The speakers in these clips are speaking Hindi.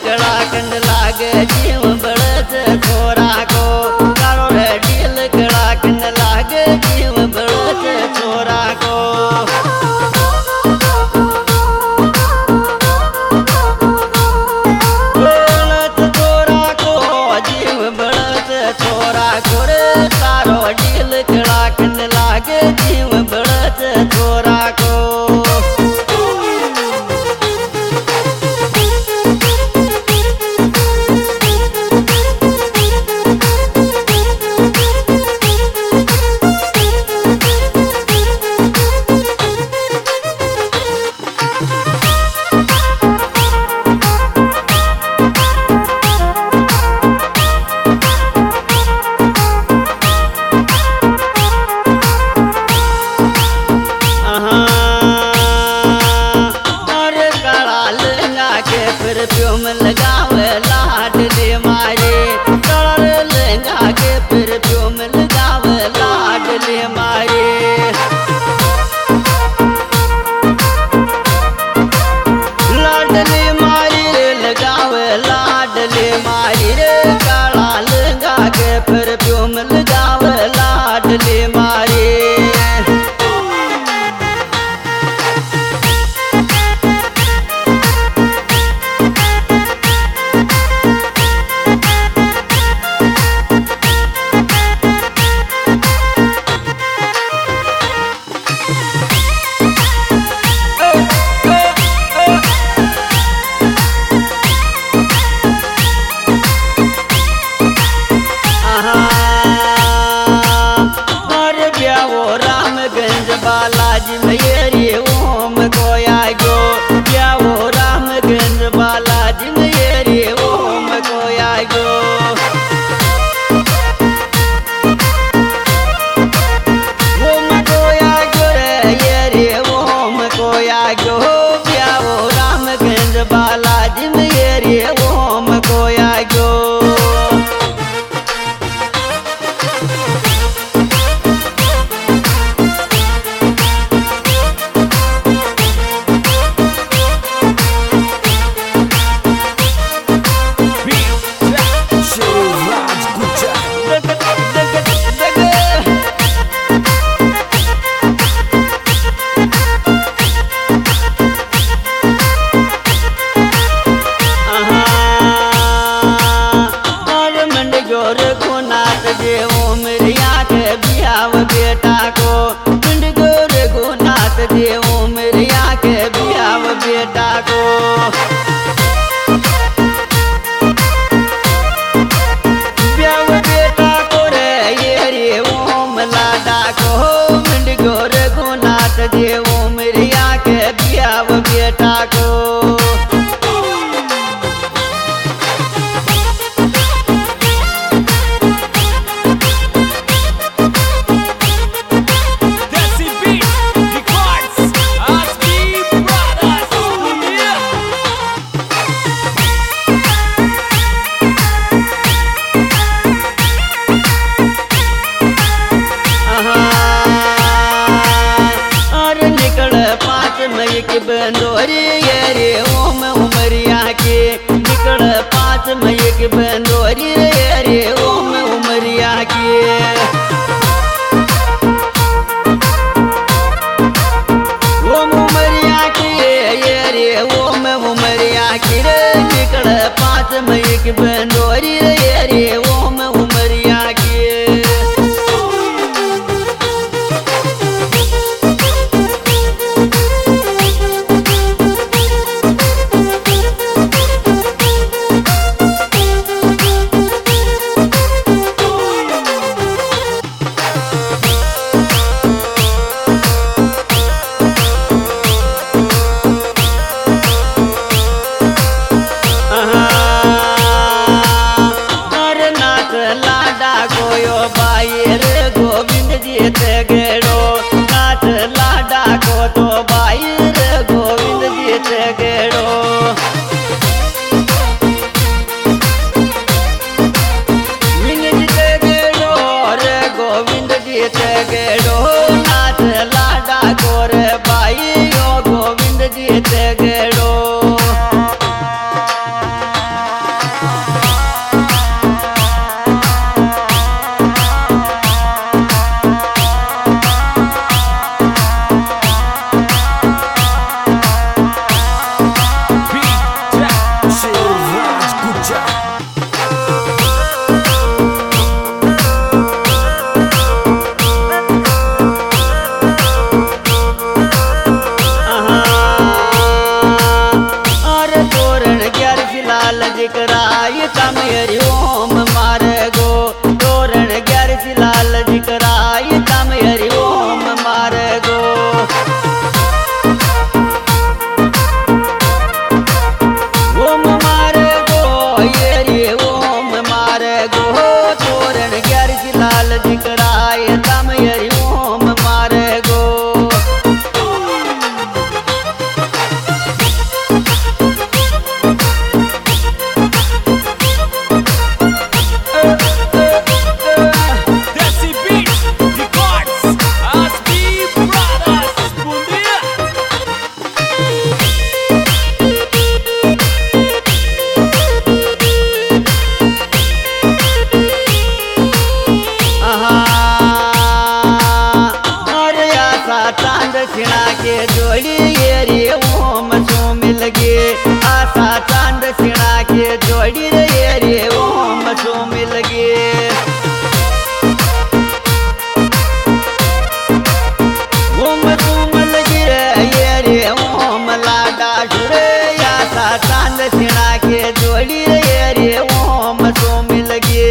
कड़ा कंड लागे जीव बड़त छोरा को कारो रे ढील कड़ा कंड लागे जीव बड़त छोरा को बड़त छोरा को जीव बड़त छोरा को रे कारो ढील कड़ा कंड लागे जीव बड़त छोरा को परफ्यूम लगावे लाडले मारे कलर लहंगा के परफ्यूम लगावे लाडले मारे लाडले मारी लगावे लाडले मारी रे काला लहंगा के परफ्यूम लगावे लाडले मारे बालाजी मेरे ओम कोया गो क्या वो रामगंज बालाजी मेरे ओम कोया गो ओम कोया गो रे ओम कोया गो क्या वो रामगंज बालाजी मेरे ओम कोया गो बेटा को पिंड गोर गोनाथ देव मेरिया के बियाव बेटा को बियाव बेटा को रे ओम लाडा को पिंड गोर गोनाथ देव मेरिया के बियाव बेटा को के बंदोरी रे ओम उमरिया के निकल 5 मई के बंदोरी रे ओम उमरिया के ओम उमरिया के रे ओम उमरिया के रे निकल 5 मई के बंदोरी रे ओम उमरिया के जिकराय तमेरी ओम मारे गो तोरण ग्यार लाल जिकराय तमेरी ओम मारे गो ओम मारे गो ये रे ओम मारे गो तोरण ग्यार लाल जिकराय तमेरी ओम मारे गो दक्षिणा के जोड़ी ये रे ओम सो मिल गे आशा चांद दक्षिणा के जोड़ी ये रे ओम सो मिल गे ओम सो मिल गे ये रे ओम लाडा जुड़े आशा चांद दक्षिणा के जोड़ी ये रे ओम सो मिल गे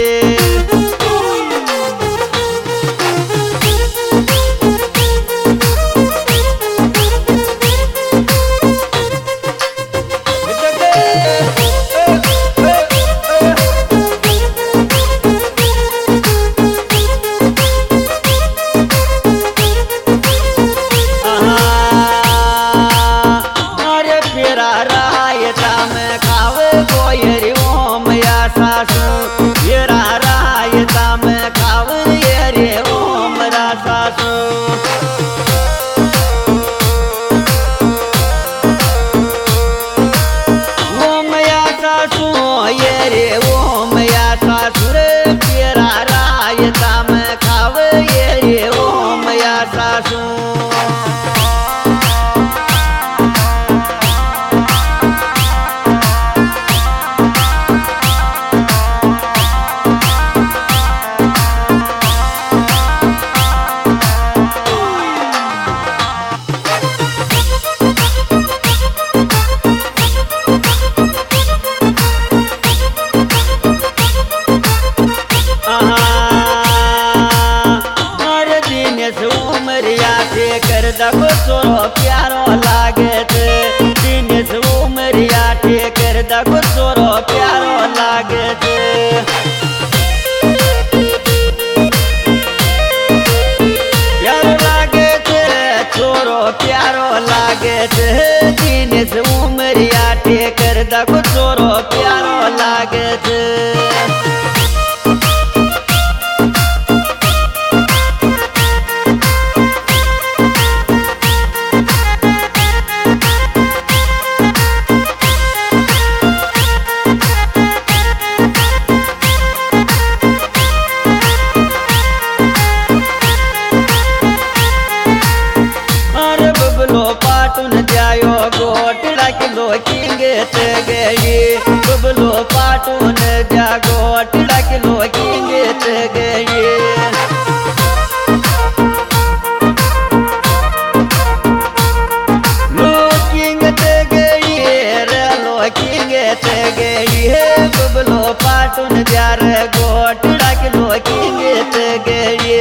दको सोरो प्यारो लागे थे दिनेश उमरिया ठेकर दको सोरो प्यारो लागे थे प्यारो लागे थे सोरो प्यारो लागे थे दिनेश उमरिया ठेकर दको सोरो प्यारो लागे थे किंगे ते गई बबलो पाटून जागो टिड़ा किलो किंगे ते गई लो किंगे ते गई रे लो किंगे ते गई बबलो पाटून जार गो टिड़ा किलो किंगे ते गई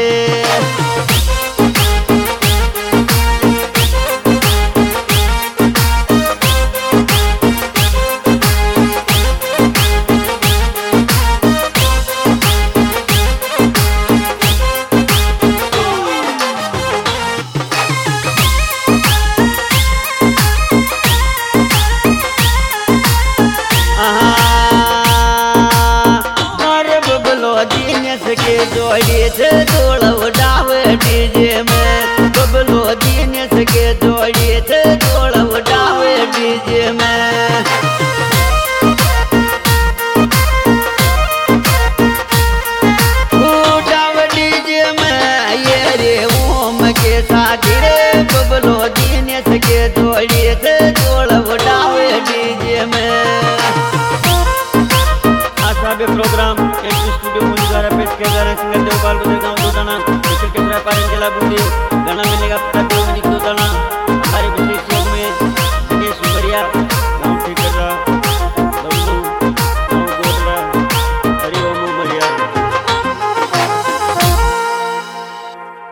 के जोड़ी थे धूल उड़ावे डीजे में बबलो दिनेश के जोड़ी थे धूल उड़ावे डीजे में उड़ावे डीजे में ये रे ओम के साथ रे बबलो दिनेश के जोड़ी थे धूल उड़ावे डीजे में अब ये प्रोग्राम एमपी स्टूडियो पुणे द्वारा पेश किया जा रहा है। सिंगर देवपाल गुजर गाँव दोदाना, स्पेशल कैमरा पारंजला बूंदी, गाना मिलेगा पता दो